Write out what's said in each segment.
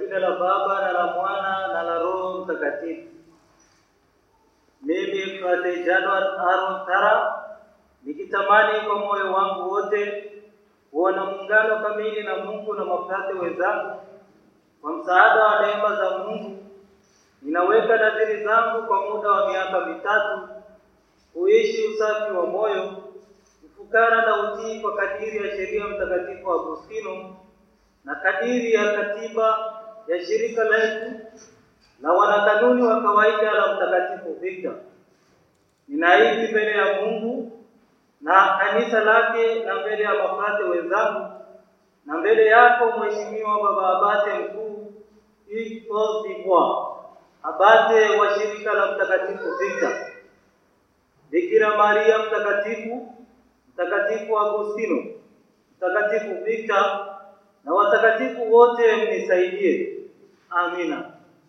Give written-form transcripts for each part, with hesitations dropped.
jina la Baba na la Mwana na la Roho Mtakatifu. Mimi Padre January Aaron Tara, nikitamani kwa moyo wangu wote kuona muungano kamili na Mungu na mapadre wenzangu. Kwa msaada wa neema za Mungu, ninaweka nadhiri zangu kwa muda wa miaka 3 kuishi usafi wa moyo, ufukara na utii kwa kadiri ya sheria Mtakatifu Agustino na kadiri ya katiba ya shirika letu na wanakanuni wa kawaida la Mtakatifu Victor. Ninaahidi mbele ya Mungu na kanisa lake na mbele ya mapadre wenzangu na mbele yako Mheshimiwa Baba Abate Mkuu Cote d'Ivoire, Abate wa shirika la Mtakatifu Victor, Bikira Maria Mtakatifu, Mtakatifu Agustino, Mtakatifu Victor na watakatifu wote mnisaidie. Amina.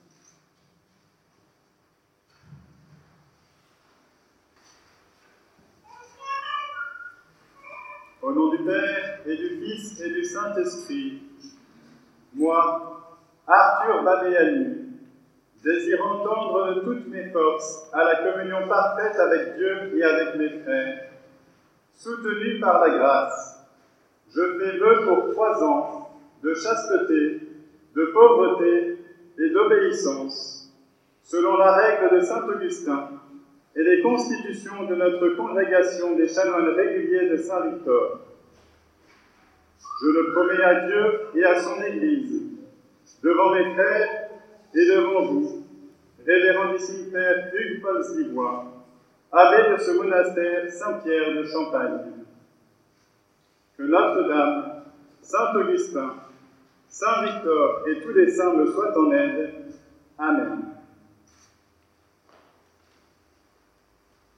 Au nom du Père et du Fils et du Saint-Esprit, moi, Arthur Babéani, désirant tendre de toutes mes forces à la communion parfaite avec Dieu et avec mes frères, soutenu par la grâce, je fais vœu pour 3 ans de chasteté, de pauvreté et d'obéissance, selon la règle de saint Augustin et les constitutions de notre congrégation des chanoines réguliers de Saint-Victor. Je le promets à Dieu et à son Église, devant mes frères et devant vous, révérendissime Père Hugues Paul Sivois, abbé de ce monastère Saint-Pierre de Champagne. Que Notre-Dame, Saint-Augustin, Saint-Victor et tous les saints me soient en aide. Amen.